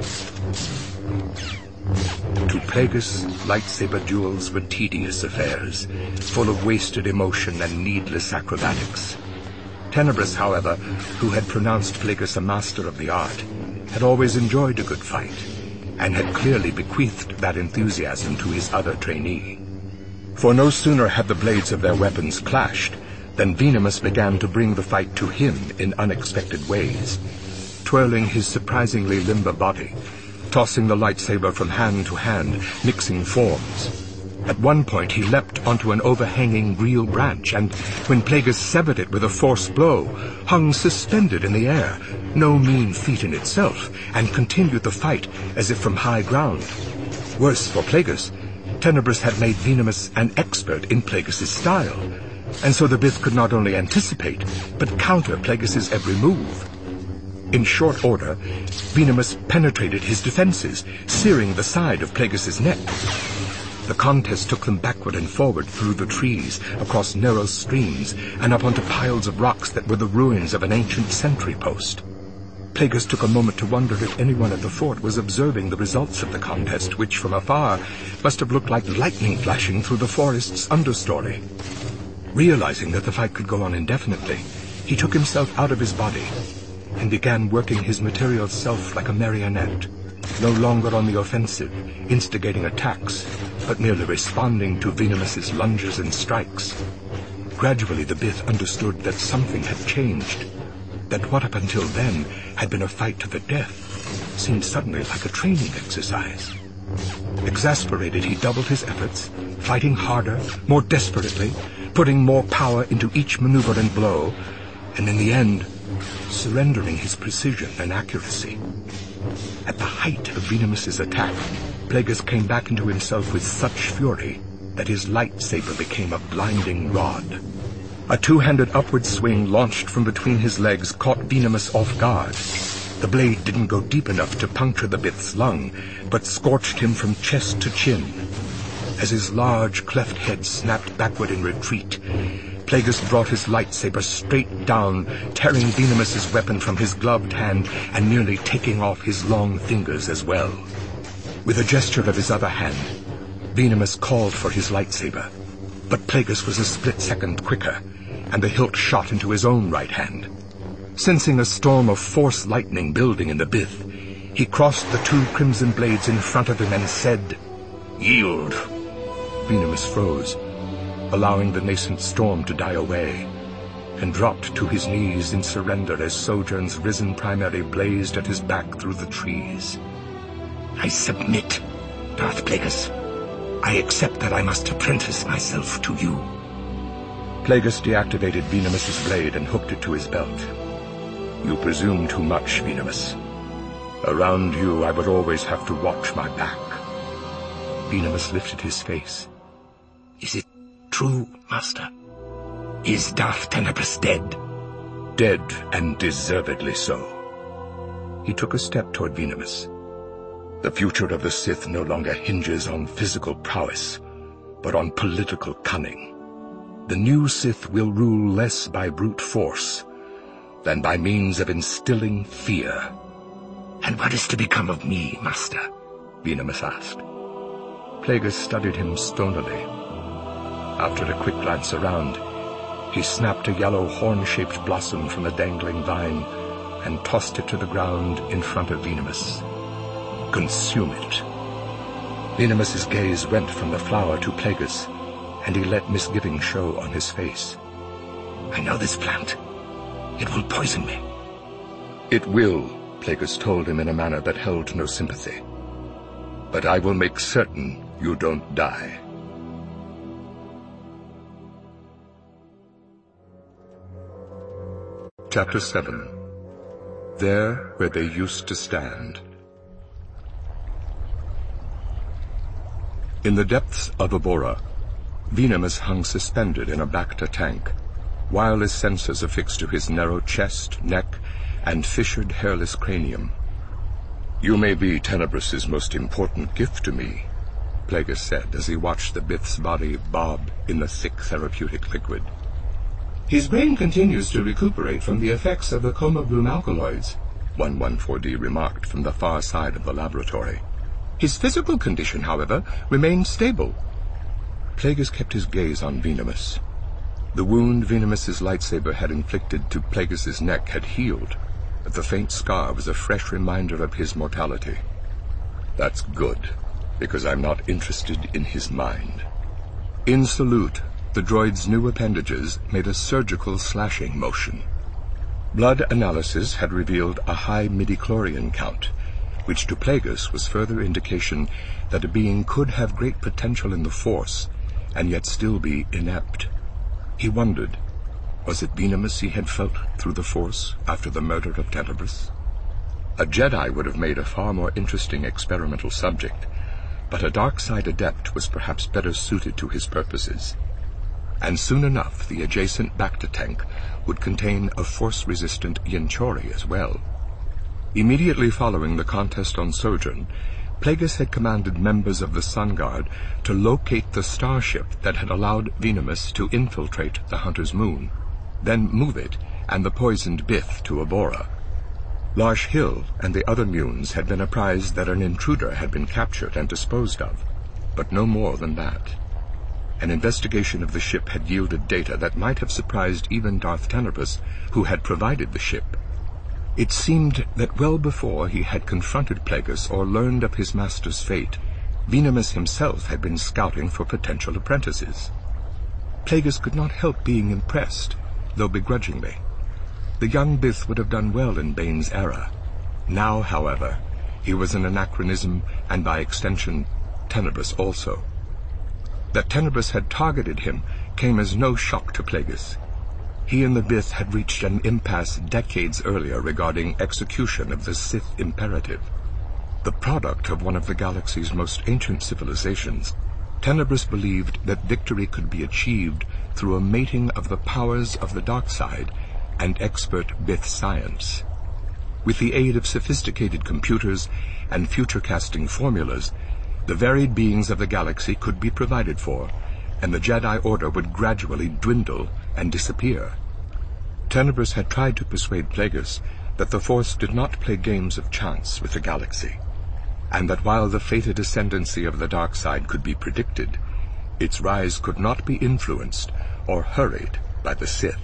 To Plagueis, lightsaber duels were tedious affairs, full of wasted emotion and needless acrobatics. Tenebris, however, who had pronounced Plagueis a master of the art, had always enjoyed a good fight, and had clearly bequeathed that enthusiasm to his other trainee. For no sooner had the blades of their weapons clashed than Venemus began to bring the fight to him in unexpected ways, twirling his surprisingly limber body, tossing the lightsaber from hand to hand, mixing forms. At one point he leapt onto an overhanging real branch, and when Plagueis severed it with a force blow, hung suspended in the air, no mean feat in itself, and continued the fight as if from high ground. Worse for Plagueis, Tenebris had made Venemus an expert in Plagueis' style, and so the Bith could not only anticipate, but counter Plagueis' every move. In short order, Venemus penetrated his defenses, searing the side of Plagueis' neck. The contest took them backward and forward through the trees, across narrow streams, and up onto piles of rocks that were the ruins of an ancient sentry post. Plagueis took a moment to wonder if anyone at the fort was observing the results of the contest, which from afar must have looked like lightning flashing through the forest's understory. Realizing that the fight could go on indefinitely, he took himself out of his body and began working his material self like a marionette, no longer on the offensive, instigating attacks, but merely responding to Venemus's lunges and strikes. Gradually the Bith understood that something had changed, that what up until then had been a fight to the death seemed suddenly like a training exercise. Exasperated, he doubled his efforts, fighting harder, more desperately, putting more power into each maneuver and blow, and in the end, surrendering his precision and accuracy. At the height of Venemus's attack, Plagueis came back into himself with such fury that his lightsaber became a blinding rod. A two-handed upward swing launched from between his legs caught Venemus off guard. The blade didn't go deep enough to puncture the Bith's lung, but scorched him from chest to chin. As his large, cleft head snapped backward in retreat, Plagueis brought his lightsaber straight down, tearing Venemus's weapon from his gloved hand and nearly taking off his long fingers as well. With a gesture of his other hand, Venemus called for his lightsaber, but Plagueis was a split second quicker, and the hilt shot into his own right hand. Sensing a storm of force lightning building in the Bith, he crossed the two crimson blades in front of him and said, "Yield." Venemus froze, allowing the nascent storm to die away, and dropped to his knees in surrender as Sojourn's risen primary blazed at his back through the trees. "I submit, Darth Plagueis. I accept that I must apprentice myself to you." Plagueis deactivated Venemus's blade and hooked it to his belt. "You presume too much, Venemus. Around you I would always have to watch my back." Venemus lifted his face. "Is it true, Master? Is Darth Tenebrous dead?" "Dead, and deservedly so." He took a step toward Venemus. "The future of the Sith no longer hinges on physical prowess, but on political cunning. The new Sith will rule less by brute force than by means of instilling fear." "And what is to become of me, Master?" Venemus asked. Plagueis studied him stonily. After a quick glance around, he snapped a yellow horn-shaped blossom from a dangling vine and tossed it to the ground in front of Venemus. "Consume it." Venemus's gaze went from the flower to Plagueis, and he let misgiving show on his face. "I know this plant. It will poison me." "It will," Plagueis told him in a manner that held no sympathy. "But I will make certain you don't die." Chapter seven. There Where They Used to Stand. In the depths of Abora, Venemus hung suspended in a Bacta tank, wireless sensors affixed to his narrow chest, neck, and fissured hairless cranium. "You may be Tenebrous's most important gift to me," Plagueis said as he watched the Bith's body bob in the thick therapeutic liquid. "His brain continues to recuperate from the effects of the coma bloom alkaloids," one fourteen D remarked from the far side of the laboratory. "His physical condition, however, remains stable." Plagueis kept his gaze on Venemus. The wound Venemus's lightsaber had inflicted to Plagueis's neck had healed, but the faint scar was a fresh reminder of his mortality. "That's good, because I'm not interested in his mind." In salute, the droid's new appendages made a surgical slashing motion. Blood analysis had revealed a high midichlorian count, which to Plagueis was further indication that a being could have great potential in the Force and yet still be inept. He wondered, was it Venemus he had felt through the Force after the murder of Tenebrous? A Jedi would have made a far more interesting experimental subject, but a dark side adept was perhaps better suited to his purposes. And soon enough the adjacent Bacta tank would contain a Force-resistant Yanchori as well. Immediately following the contest on Sojourn, Plagueis had commanded members of the Sun Guard to locate the starship that had allowed Venemus to infiltrate the Hunter's Moon, then move it and the poisoned Bith to Abora. Larsh Hill and the other Munes had been apprised that an intruder had been captured and disposed of, but no more than that. An investigation of the ship had yielded data that might have surprised even Darth Tenebrous, who had provided the ship. It seemed that well before he had confronted Plagueis or learned of his master's fate, Venemus himself had been scouting for potential apprentices. Plagueis could not help being impressed, though begrudgingly. The young Bith would have done well in Bane's era. Now, however, he was an anachronism, and by extension, Tenebrous also. That Tenebrous had targeted him came as no shock to Plagueis. He and the Bith had reached an impasse decades earlier regarding execution of the Sith imperative. The product of one of the galaxy's most ancient civilizations, Tenebrous believed that victory could be achieved through a mating of the powers of the dark side and expert Bith science. With the aid of sophisticated computers and future-casting formulas, the varied beings of the galaxy could be provided for, and the Jedi Order would gradually dwindle and disappear. Tenebris had tried to persuade Plagueis that the Force did not play games of chance with the galaxy, and that while the fated ascendancy of the dark side could be predicted, its rise could not be influenced or hurried by the Sith.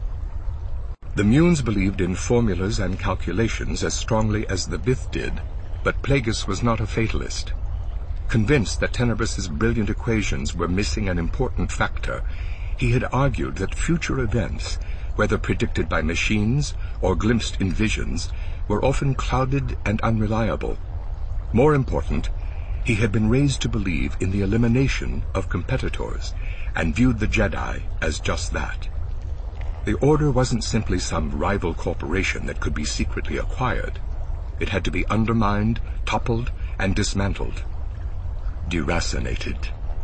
The Munes believed in formulas and calculations as strongly as the Bith did, but Plagueis was not a fatalist. Convinced that Tenebris's brilliant equations were missing an important factor, he had argued that future events, whether predicted by machines or glimpsed in visions, were often clouded and unreliable. More important, he had been raised to believe in the elimination of competitors, and viewed the Jedi as just that. The Order wasn't simply some rival corporation that could be secretly acquired. It had to be undermined, toppled, and dismantled. Deracinated.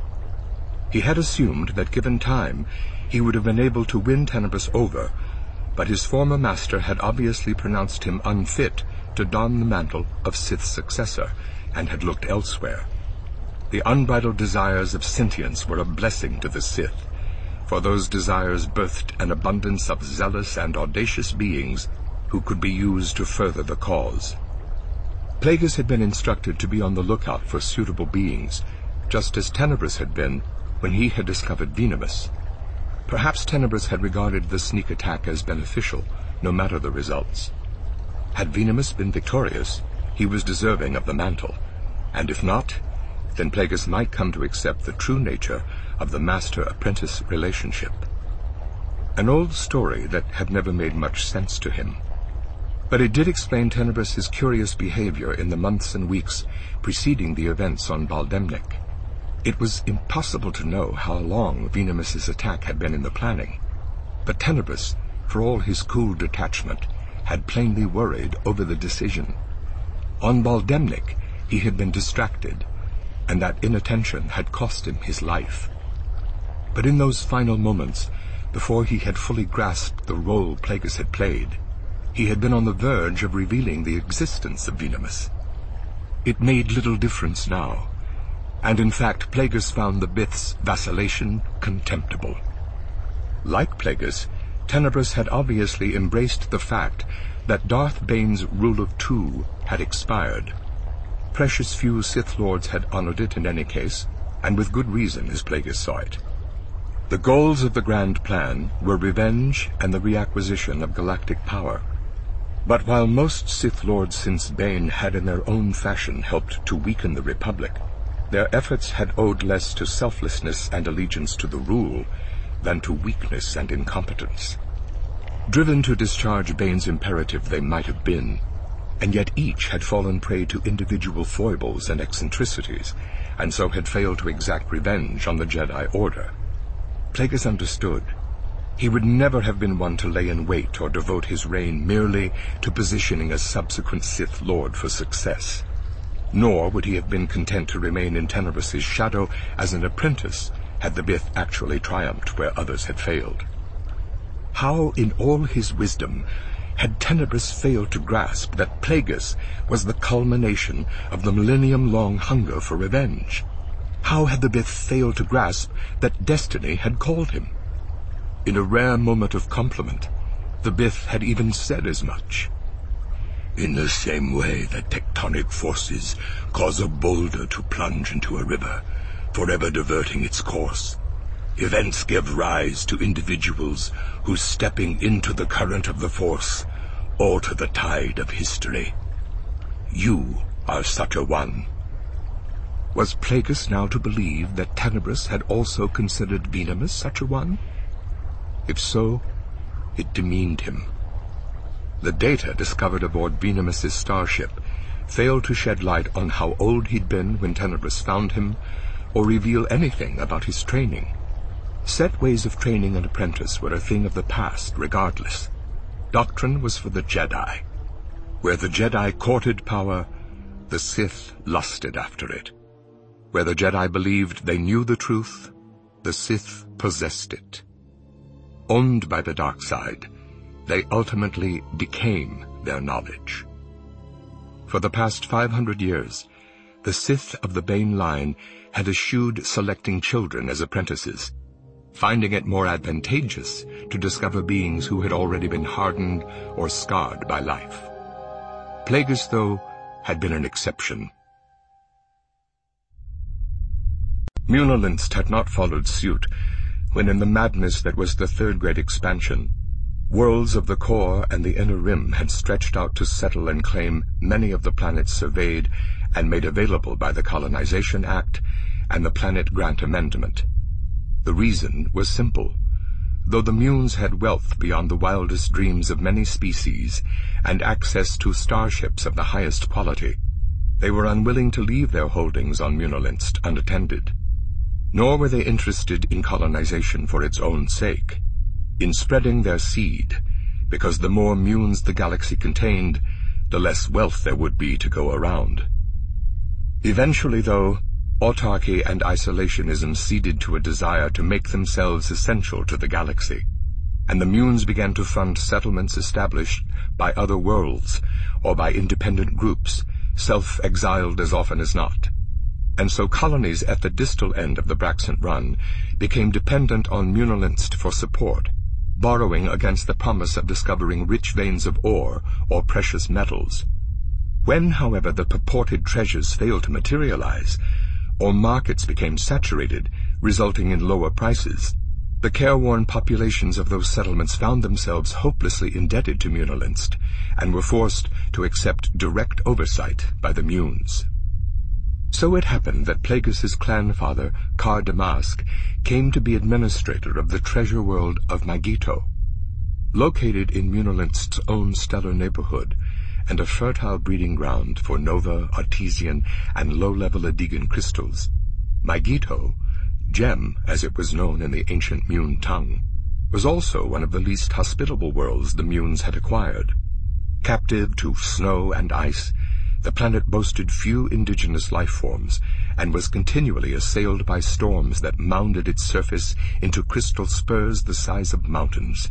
He had assumed that given time, he would have been able to win Tenebris over, but his former master had obviously pronounced him unfit to don the mantle of Sith's successor, and had looked elsewhere. The unbridled desires of sentience were a blessing to the Sith, for those desires birthed an abundance of zealous and audacious beings who could be used to further the cause. Plagueis had been instructed to be on the lookout for suitable beings, just as Tenebris had been when he had discovered Venemus. Perhaps Tenebris had regarded the sneak attack as beneficial, no matter the results. Had Venemus been victorious, he was deserving of the mantle, and if not, then Plagueis might come to accept the true nature of the master-apprentice relationship. An old story that had never made much sense to him. But it did explain Tenebris's curious behavior in the months and weeks preceding the events on Baldemnik. It was impossible to know how long Venemus's attack had been in the planning, but Tenebris, for all his cool detachment, had plainly worried over the decision. On Baldemnik, he had been distracted, and that inattention had cost him his life. But in those final moments, before he had fully grasped the role Plagueis had played, he had been on the verge of revealing the existence of Venemus. It made little difference now, and in fact Plagueis found the Bith's vacillation contemptible. Like Plagueis, Tenebris had obviously embraced the fact that Darth Bane's rule of two had expired. Precious few Sith Lords had honored it in any case, and with good reason as Plagueis saw it. The goals of the Grand Plan were revenge and the reacquisition of galactic power. But while most Sith Lords since Bane had in their own fashion helped to weaken the Republic, their efforts had owed less to selflessness and allegiance to the rule than to weakness and incompetence. Driven to discharge Bane's imperative they might have been, and yet each had fallen prey to individual foibles and eccentricities, and so had failed to exact revenge on the Jedi Order. Plagueis understood. He would never have been one to lay in wait or devote his reign merely to positioning a subsequent Sith Lord for success. Nor would he have been content to remain in Tenebris's shadow as an apprentice had the Bith actually triumphed where others had failed. How, in all his wisdom, had Tenebris failed to grasp that Plagueis was the culmination of the millennium-long hunger for revenge? How had the Bith failed to grasp that destiny had called him? In a rare moment of compliment, the Bith had even said as much. In the same way that tectonic forces cause a boulder to plunge into a river, forever diverting its course, events give rise to individuals who, stepping into the current of the Force, alter the tide of history. You are such a one. Was Plagueis now to believe that Tenebris had also considered Venemus such a one? If so, it demeaned him. The data discovered aboard Venemus's starship failed to shed light on how old he'd been when Tenebris found him, or reveal anything about his training. Set ways of training an apprentice were a thing of the past, regardless. Doctrine was for the Jedi. Where the Jedi courted power, the Sith lusted after it. Where the Jedi believed they knew the truth, the Sith possessed it. Owned by the dark side, they ultimately became their knowledge. For the past five hundred years, the Sith of the Bane line had eschewed selecting children as apprentices, finding it more advantageous to discover beings who had already been hardened or scarred by life. Plagueis, though, had been an exception. Munalinst had not followed suit when, in the madness that was the Third Great Expansion, worlds of the core and the inner rim had stretched out to settle and claim many of the planets surveyed and made available by the Colonization Act and the Planet Grant Amendment. The reason was simple. Though the Munes had wealth beyond the wildest dreams of many species and access to starships of the highest quality, they were unwilling to leave their holdings on Munalinst unattended. Nor were they interested in colonization for its own sake, in spreading their seed, because the more Munes the galaxy contained, the less wealth there would be to go around. Eventually, though, autarky and isolationism ceded to a desire to make themselves essential to the galaxy, and the Munes began to fund settlements established by other worlds or by independent groups, self-exiled as often as not. And so colonies at the distal end of the Braxant Run became dependent on Munalinst for support, borrowing against the promise of discovering rich veins of ore or precious metals. When, however, the purported treasures failed to materialize, or markets became saturated, resulting in lower prices, the careworn populations of those settlements found themselves hopelessly indebted to Munalinst, and were forced to accept direct oversight by the Munes. So it happened that Plagueis' clan father, Kar Damask, came to be administrator of the treasure world of Magito. Located in Munalinst's own stellar neighborhood, and a fertile breeding ground for Nova, Artesian, and low-level Adegan crystals, Magito, Gem, as it was known in the ancient Mune tongue, was also one of the least hospitable worlds the Munes had acquired. Captive to snow and ice, the planet boasted few indigenous life forms, and was continually assailed by storms that mounded its surface into crystal spurs the size of mountains.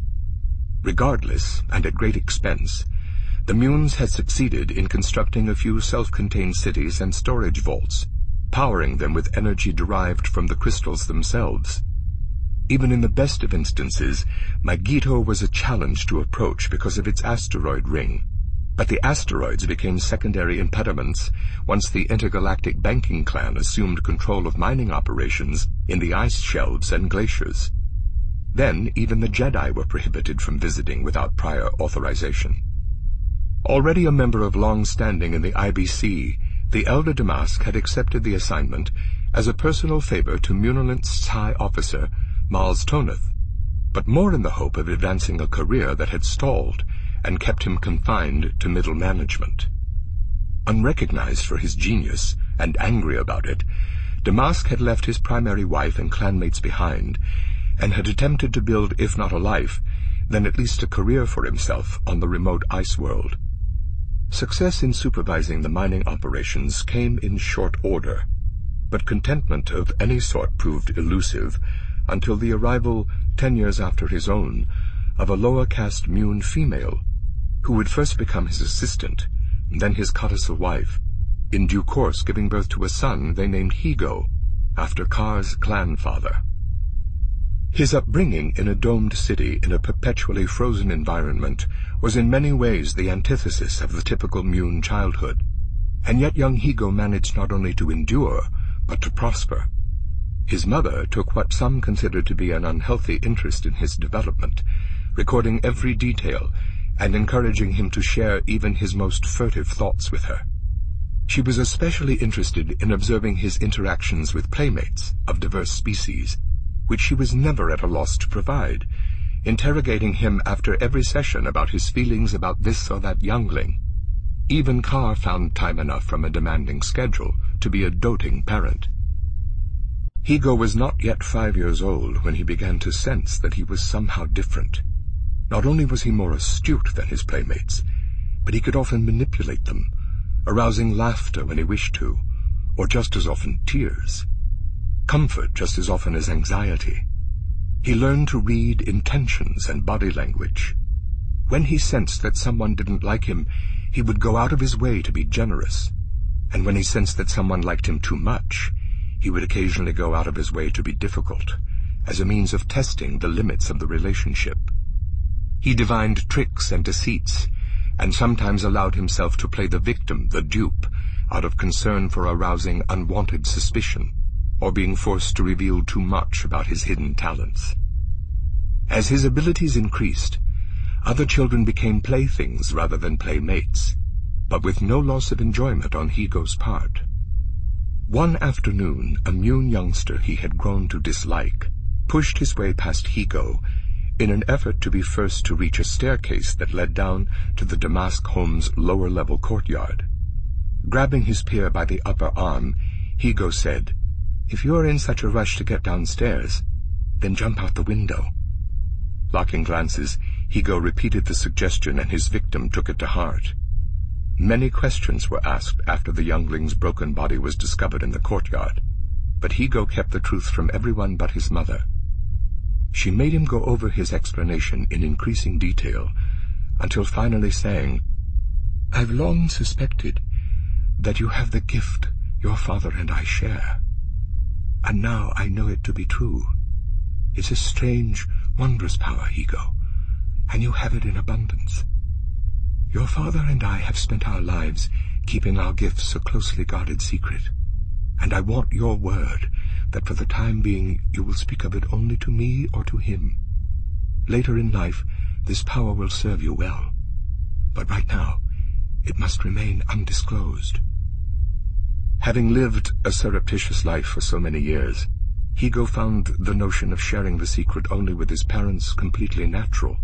Regardless, and at great expense, the Munes had succeeded in constructing a few self-contained cities and storage vaults, powering them with energy derived from the crystals themselves. Even in the best of instances, Magito was a challenge to approach because of its asteroid ring, but the asteroids became secondary impediments once the intergalactic banking clan assumed control of mining operations in the ice shelves and glaciers. Then even the Jedi were prohibited from visiting without prior authorization. Already a member of long standing in the I B C, the elder Damask had accepted the assignment as a personal favor to Munalinst's high officer, Mals Toneth, but more in the hope of advancing a career that had stalled and kept him confined to middle management. Unrecognized for his genius, and angry about it, Damask had left his primary wife and clanmates behind, and had attempted to build, if not a life, then at least a career for himself on the remote ice world. Success in supervising the mining operations came in short order, but contentment of any sort proved elusive until the arrival, ten years after his own, of a lower-caste Mune female, who would first become his assistant, then his codicil wife, in due course giving birth to a son they named Higo, after Kar's clan father. His upbringing in a domed city in a perpetually frozen environment was in many ways the antithesis of the typical Mune childhood, and yet young Higo managed not only to endure, but to prosper. His mother took what some considered to be an unhealthy interest in his development, recording every detail and encouraging him to share even his most furtive thoughts with her. She was especially interested in observing his interactions with playmates of diverse species, which she was never at a loss to provide, interrogating him after every session about his feelings about this or that youngling. Even Kar found time enough from a demanding schedule to be a doting parent. Higo was not yet five years old when he began to sense that he was somehow different. Not only was he more astute than his playmates, but he could often manipulate them, arousing laughter when he wished to, or just as often tears. Comfort just as often as anxiety. He learned to read intentions and body language. When he sensed that someone didn't like him, he would go out of his way to be generous. And when he sensed that someone liked him too much, he would occasionally go out of his way to be difficult, as a means of testing the limits of the relationship. He divined tricks and deceits, and sometimes allowed himself to play the victim, the dupe, out of concern for arousing unwanted suspicion, or being forced to reveal too much about his hidden talents. As his abilities increased, other children became playthings rather than playmates, but with no loss of enjoyment on Higo's part. One afternoon, a Mune youngster he had grown to dislike pushed his way past Higo in an effort to be first to reach a staircase that led down to the Damask home's lower-level courtyard. Grabbing his peer by the upper arm, Higo said, "If you're in such a rush to get downstairs, then jump out the window." Locking glances, Higo repeated the suggestion, and his victim took it to heart. Many questions were asked after the youngling's broken body was discovered in the courtyard, but Higo kept the truth from everyone but his mother. She made him go over his explanation in increasing detail, until finally saying, "I've long suspected that you have the gift your father and I share, and now I know it to be true. It's a strange, wondrous power, Higo, and you have it in abundance. Your father and I have spent our lives keeping our gifts a closely guarded secret, and I want your word that for the time being you will speak of it only to me or to him. Later in life, this power will serve you well, but right now it must remain undisclosed." Having lived a surreptitious life for so many years, Higo found the notion of sharing the secret only with his parents completely natural.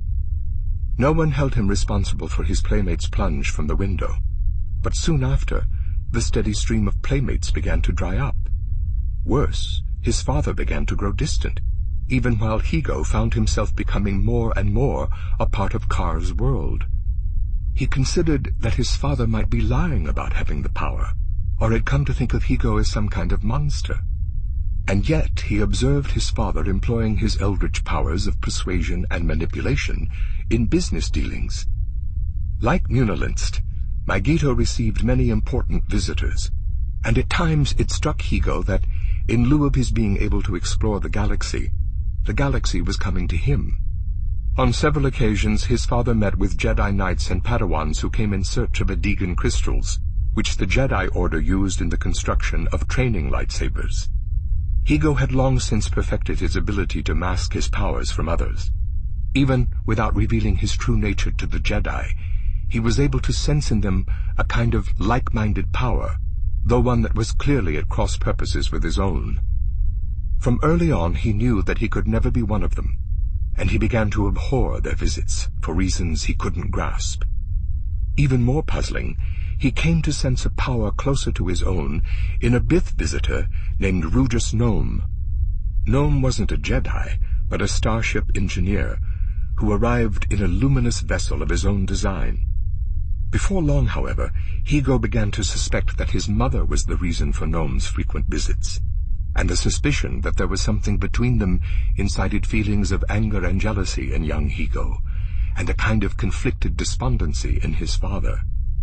No one held him responsible for his playmates' plunge from the window, but soon after, the steady stream of playmates began to dry up. Worse, his father began to grow distant, even while Higo found himself becoming more and more a part of Kar's world. He considered that his father might be lying about having the power, or had come to think of Higo as some kind of monster. And yet he observed his father employing his eldritch powers of persuasion and manipulation in business dealings. Like Munilinst, Maigito received many important visitors, and at times it struck Higo that, in lieu of his being able to explore the galaxy, the galaxy was coming to him. On several occasions his father met with Jedi Knights and Padawans who came in search of Adegan crystals, which the Jedi Order used in the construction of training lightsabers. Higo had long since perfected his ability to mask his powers from others. Even without revealing his true nature to the Jedi, he was able to sense in them a kind of like-minded power, though one that was clearly at cross purposes with his own. From early on he knew that he could never be one of them, and he began to abhor their visits for reasons he couldn't grasp. Even more puzzling, he came to sense a power closer to his own in a Bith visitor named Rugus Nome. Nome wasn't a Jedi, but a starship engineer, who arrived in a luminous vessel of his own design. Before long, however, Higo began to suspect that his mother was the reason for Nome's frequent visits, and the suspicion that there was something between them incited feelings of anger and jealousy in young Higo, and a kind of conflicted despondency in his father.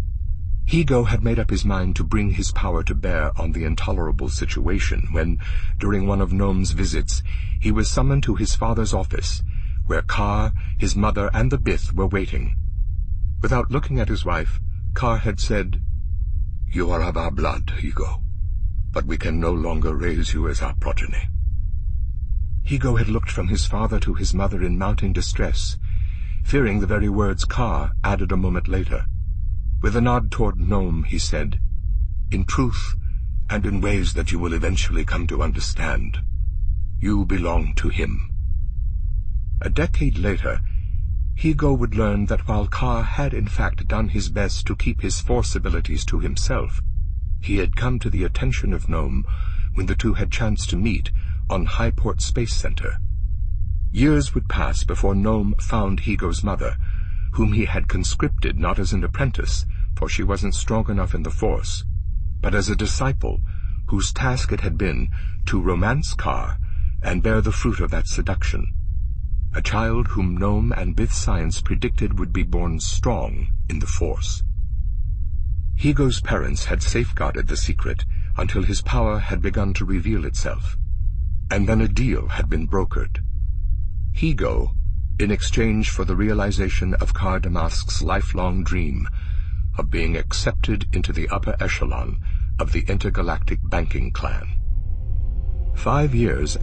Higo had made up his mind to bring his power to bear on the intolerable situation when, during one of Nome's visits, he was summoned to his father's office, where Kar, his mother, and the Bith were waiting. Without looking at his wife, Kar had said, "You are of our blood, Higo, but we can no longer raise you as our progeny." Higo had looked from his father to his mother in mounting distress, fearing the very words Kar added a moment later. With a nod toward Nome, he said, "In truth, and in ways that you will eventually come to understand, you belong to him." A decade later, Higo would learn that while Kar had in fact done his best to keep his force abilities to himself, he had come to the attention of Nome when the two had chanced to meet on Highport Space Center. Years would pass before Nome found Higo's mother, whom he had conscripted not as an apprentice, for she wasn't strong enough in the Force, but as a disciple whose task it had been to romance Kar and bear the fruit of that seduction. a child whom Nome and Bith science predicted would be born strong in the Force. Higo's parents had safeguarded the secret until his power had begun to reveal itself, and then a deal had been brokered. Higo, in exchange for the realization of Kar Damask's lifelong dream of being accepted into the upper echelon of the intergalactic banking clan. Five years